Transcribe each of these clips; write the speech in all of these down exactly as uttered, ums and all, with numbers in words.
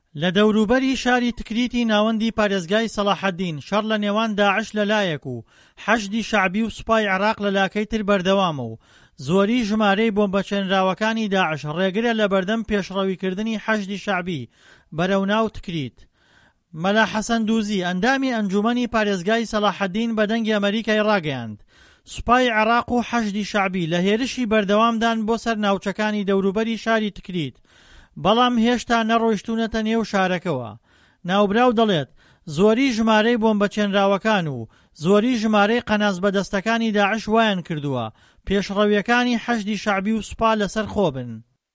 لە دەوروبەری شاری تکریتی ناوەندی پارێزگای سەلاحەدین شەڕ لە نێوان داعش لەلایەک و حەشدی شەعبی و سوپای عێراق لە لاکەی تر بەردەوامە و زۆری ژمارەی بۆمبەچێنراوەکانی داعش ڕێگرە لە بەردەم پێشڕەویکردنی حەشدی شەعبی بەرەوناو تکریت. مەلا حەسەن دووزی ئەندامی ئەنجومەنی پارێزگای سەلاحەدین بە دەنگی ئەمەریکای ڕاگەیاند سوپای عێراق و حەشدی شەعبی لە هێرشی بەردەوامدان بۆ سەر ناوچەکانی دەوروبەری شاری تکریت، بەڵام هێشتا نەڕۆیشتونەتە نێو شارەکەوە. ناوبراو دەڵێت زۆری ژمارەی بۆمبەچێنراوەکان و زۆری ژمارەی قەناز بەدەستەکانی داعش وایان کردووە پێشڕەویەکانی حەشدی شەعبی و سوپا لەسەر خۆبن.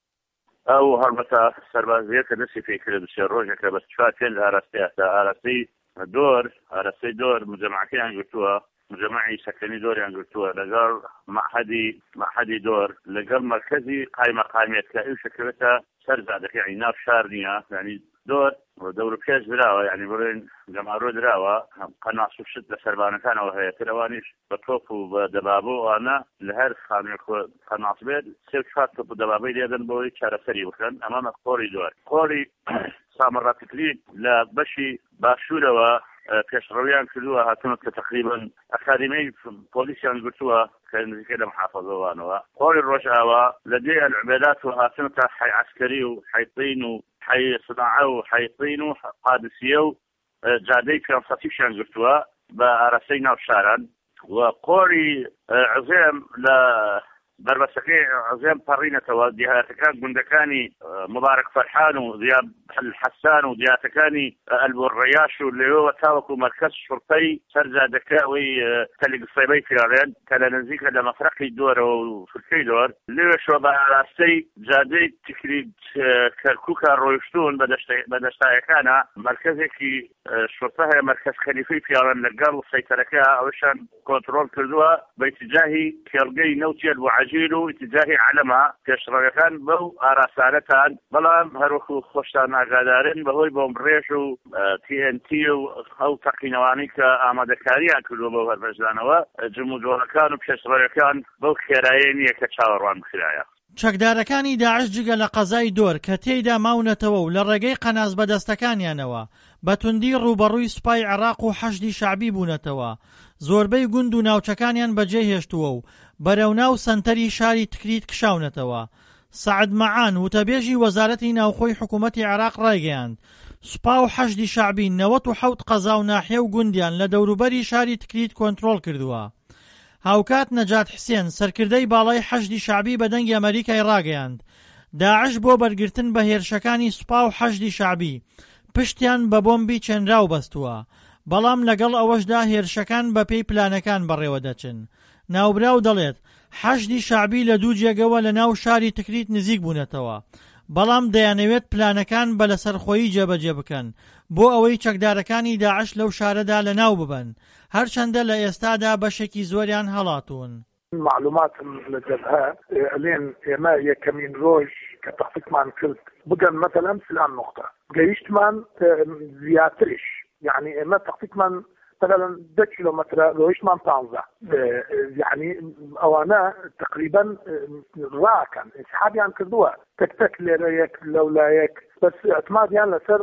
ئەو هەڵبەتە سەربازیەکە دەستی پێکرد سێ ڕۆژێکە بە چوار پێنج ئاراستەیە تا ئاراستەی دۆر ئاراستەی دۆر مجەمەعەکەیان گرتووە، مجەمەعی سەکەنی دۆریان گرتووە لەگەڵ مەعهەدی مەعهەدی دۆر لەگەڵ مەرکەزی قایمەقامیەت کە ئەو شەکەوێتە سەر زادەکە یعنی ناو شار نییە، یعنی دۆر دەور پێش دراوە، یعنی بڵێن گەمارۆ دراوە قەناس و شت لە سەربانەکانەوە هەیە، ترەوانیش بە تۆپ و بە دەبابۆ ئەوانە لە هەر خانوێک قەناس بێت سێ چوار تۆپ و دەبابەی لێدەن بۆی چارەسەری بکەن. ئەمەمە قۆری دۆر. قۆری سامەڕا تکریت لە بەشی باشوورەوە پێشڕەویان کردووە هاتوونە کە تقریبا ئەکادیمەی پۆلیسیان گرتووە کە نزیکە لە محافەزەوانەوە. قۆری ڕۆژئاوا لە دێ ئەلعوبێدات و هاتوونە تا حی عەسکەری و حی تین و حی سناعە و حی تین و قادسیە و جادەی پێنجسەدیشیان گرتووە بە ئاراستەی ناو شاران. و قۆری عزێم لە بربەسەکەی عزێم پەڕینەتەوە دیهاتەکان گوندەکانی مبارەک فەرحان و زیاد حەسان و دیهاتەکانی ئەلبوڕەیاش و لێوە تاوەکو مەرکەز شوڕتەی سەرجادەکەوەی تەلیگفەیبەی پیاڵێن کە لە نزیکە لە مەفرەقی دۆرەوە و فرکەی دۆر لێوێشەوە بە ئاراستەی جادەی تکریت کەرکووکە ڕۆیشتون بە دەشتایەکانە مەرکەزێکی شوڕتە هەیە، مەرکەز خەلیفەی پیاڵێن لەگەڵ سەیتەرەکە ئەوەشان کۆنتڕۆڵ کردووە بە ئیتیجاهی کێڵگەی نەوتی البوعەجیل و ئیتیجاهی عەلەما پێشڕەویەکان بەو ئاراسانەتان، بەڵام هەروەکو خۆشتان ئاگادارن بەهۆی بۆمبڕێژ و تی ئێن تی و ئەو تەقینەوانی کە ئامادەکاریان کردووە بەو هەربەشدانەوە جمودۆڵەکان و پێشڕەویەکان بەو خێراییە نییە کە چاوەڕوان بخرایە. چەکدارەکانی داعش جگە لە قەزای دۆر کە تێیدا ماونەتەوە و لە ڕێگەی قەناز بەدەستەکانیانەوە بەتوندی ڕوبەڕووی سوپای عێراق و حەشدی شەعبی بوونەتەوە، زۆربەی گوند و ناوچەکانیان بەجێ هێشتووە و بەرەوناو سەنتەری شاری تکریت کشاونەتەوە. سەعد مەعان وتەبێژی وەزارەتی ناوخۆی حکوومەتی عێراق ڕایگەیاند سوپا و حەشدی شەعبی نەوەت و حەوت قەزا و ناحیە و گوندیان لە دەوروبەری شاری تکریت کۆنتڕۆڵ کردووە. هاوکات نەجات حسێن سەرکردەی باڵای حەشدی شەعبی بە دەنگی ئەمەریکای ڕاگەیاند داعش بۆ بەرگرتن بە هێرشەکانی سوپا و حەشدی شەعبی پشتیان بە بۆمبی چێنراو بەستووە، بەڵام لەگەڵ ئەوەشدا هێرشەکان بە پێی پلانەکان بەڕێوە دەچن. ناوبراو دەڵێت حەشدی شەعبی لە دوو جێگەوە لە ناو شاری تکریت نزیک بوونەتەوە، بەڵام دەیانەوێت پلانەکان بە لەسەرخۆیی جێبەجێ بکەن بۆ ئەوەی چەکدارەکانی داعش لەو شارەدا لە ناو ببن، هەرچەندە لە ئێستادا بەشێکی زۆریان هەڵاتون. معلومات لە جەبهە ئەلێن ئێمە یەکەمین ڕۆژ کە تەحقیقمان کرد بگەن مەتەلەن فلان نقطە گەیشتمان زیاتریش، یعنی ئێمە تەحقیقمان مثلا ده كيلومتر رويشمان طانزة، يعني أوانا تقريبا راكن إسحاب يعني كردوها تك تك لريك لولايك، بس اعتماد يعني لسر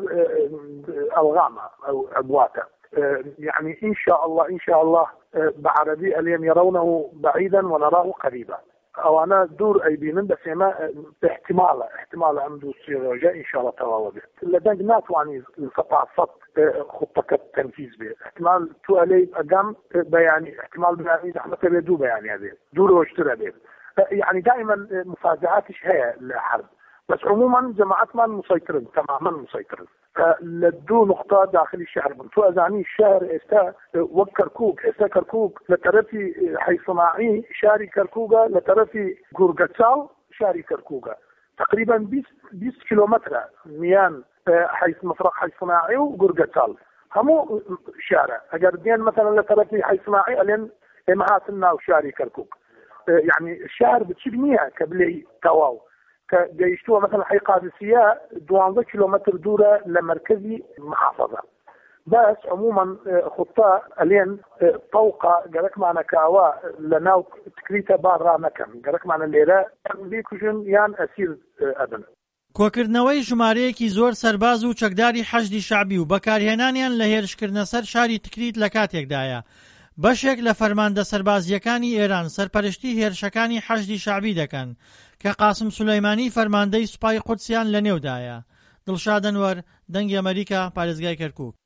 أوغامة أو أبواتا، يعني إن شاء الله إن شاء الله بعربي اليوم يرونه بعيدا ونراه قريبا. أوانا دور أي بينن بس ما احتمال احتمال عنده سيروجا إن شاء الله تواضع لدن ناتواني القطع صد خطة التنفيذ به احتمال تو عليه أقام بياني احتمال بياني زحمة بيدو بياني هذه دور واشترى به، يعني دائما مفاجآتش هي الحرب، بس عموما جماعتنا مسيطرين تماما مسيطرين. لدو نقطة داخل الشهر تو أزعني الشهر استا وكركوك استا كركوك لترفي حي صناعي شاري كركوكا لترفي غورغاتشال شاري كركوكا تقريبا بيس كيلومتر ميان حي مفرق حي صناعي وغورغاتشال همو شارع أجردين مثلا لترفي حي صناعي ألين إمهاتنا وشاري كركوك، يعني الشهر بتشبنيها كبلي تواو كجيشتوها مثلا حي قادسية دوانزة كيلومتر دورة لمركزي محافظة، بس عموما خطة الين طوقة قالك معنا كاوا لناو تكريتا بارا مكان قالك معنا الليلة بيكوشن يان أسير أبن. کۆکردنەوەی ژمارەیەکی زۆر سەرباز و چەکداری حەشدی شەعبی و بەکارهێنانیان لە هێرشکردنە سەر شاری تکریت لە کاتێکدایە بەشێک لە فەرماندە سەربازیەکانی ئێران سەرپەرشتی هێرشەکانی حەشدی شەعبی دەکەن کە قاسم سولەیمانی فەرماندەی سوپای قودسیان لە نێودایە. دڵشاد ئەنوەر، دەنگی ئەمریکا، پارێزگای کەرکووک.